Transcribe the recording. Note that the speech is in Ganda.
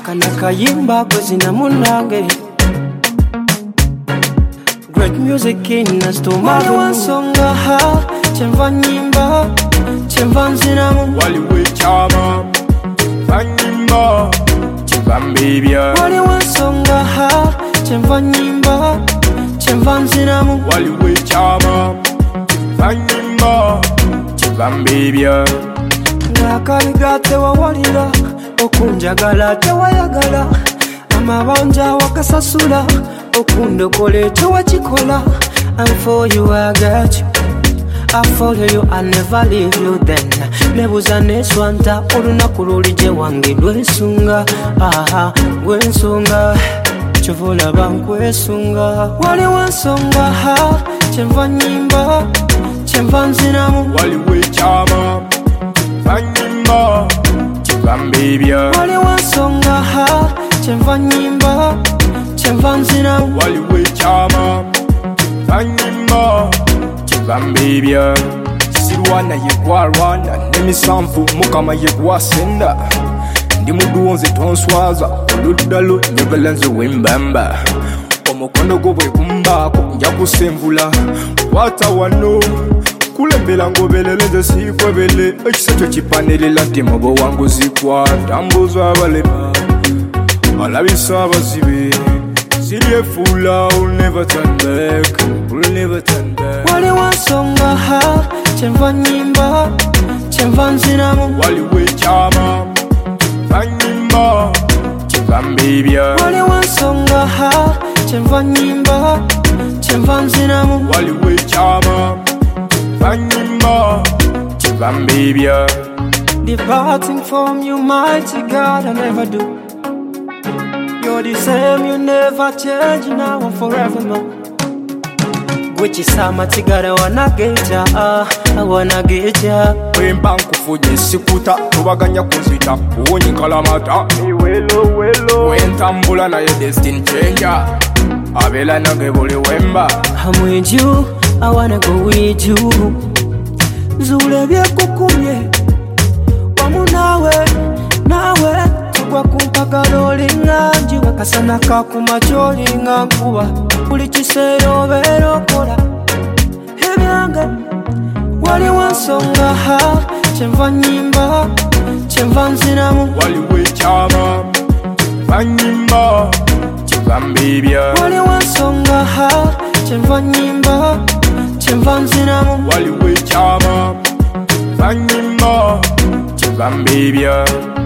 kanakayimba kwezina munange. Great music in us to Wali wansonga ha Chemva nyimba Chemva nzinamu Wali wechama Vanyimba Chemva mbibya Wali wansonga ha Chemva nyimba Chemva nzinamu Wali wechama Vanyimba Chemva mbibya Ngakaliga tewawalira Okunjagala tewayagala Amabanja wakasasula Okundokole tewachikola. And for you I got you, I follow you, I never leave you then. Nebuza neswanta olunaku lulije wange lwesunga. Aha, gwensunga chovola bankwesunga. Wali wansonga ha Chemva nyimba Chemva nzinamu Wali wechama Vanyimba Chemva mbibya Wali wansonga ha Chemva nyimba Chemva nzinamu Wali wechama Vanyimba Chemva mbibya Sirwana yegwarwana Nemisamfu mukama yegwasenda Ndi muduonze tonswaza Oludalo nyebelenze wembamba Omukondo gobwe kumbako njakusemvula Wata wano kulembela ngobelelenze sikwebele Ekisecho kipanelela timobo wangu zikwata Mbuzo abalema Alabisa abazibe Silye fula, will never turn back. Will never turn back. Wali wansonga ha Chemva nyimba Chemva nzinamu Wali wechama Vanyimba Chemva mbibya Wali wansonga ha Chemva nyimba Chemva nzinamu Wali wechama Vanyimba Chemva mbibya Departing from you, mighty God, I never do. You're the same, you never change, now and forevermore. Which is how much you got, I wanna get ya, I wanna get ya. Wemba nkufunye sikuta, tubaganya kuzita, uonyi kalamata. Welo wentambula na your destiny changer. Abela nange buli wemba. I'm with you, I wanna go with you. Zule bye kukumye, wamu nawe tugwa kumpagala olinga njiwa kasana kakumacho olinga nkuba buli kiseera obeera okola ebyange. Wali wansonga ha Chemva nyimba Chemva nzinamu Wali wechama Vanyimba Chemva mbibya Wali wansonga ha Chemva nyimba Chemva nzinamu Wali wechama Vanyimba Chemva mbibya